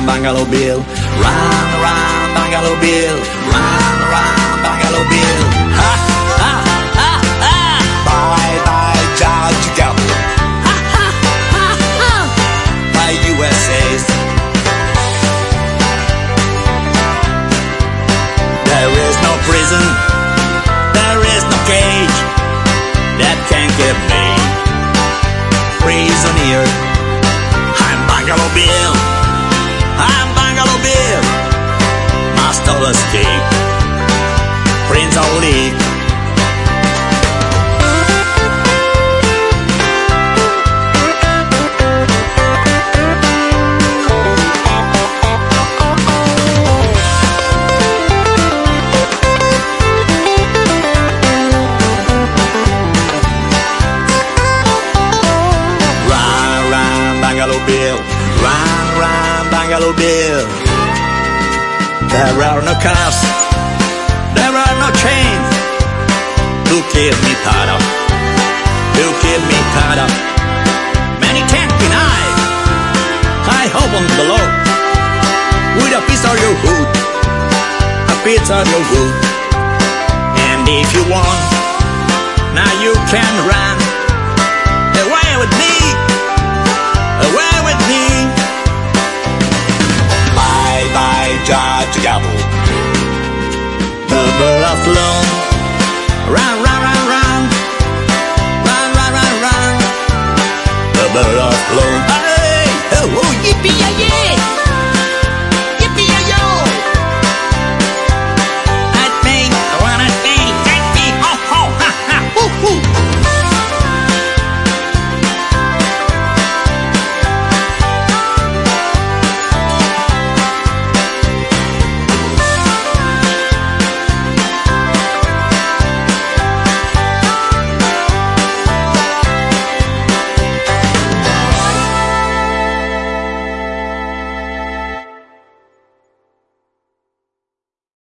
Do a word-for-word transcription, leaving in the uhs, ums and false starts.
Bungalow Bill. Run, run, Bungalow Bill. Run, run, Bungalow Bill. Ha, ha, ha, ha. Bye, bye, George Gap. Ha, ha, ha, ha. Bye, U S A's. There is no prison, there is no cage that can keep me prisoner. I'm Bungalow Bill, I'm Bungalow Bill. Must all escape, Prince Ali. Bill, run, run, Bungalow Bill. There are no cuffs, there are no chains to keep me tied up, to keep me tied up. Many can't deny I hope on the Lord with a piece of your hood, a piece of your wood. And if you want, now you can run away with me.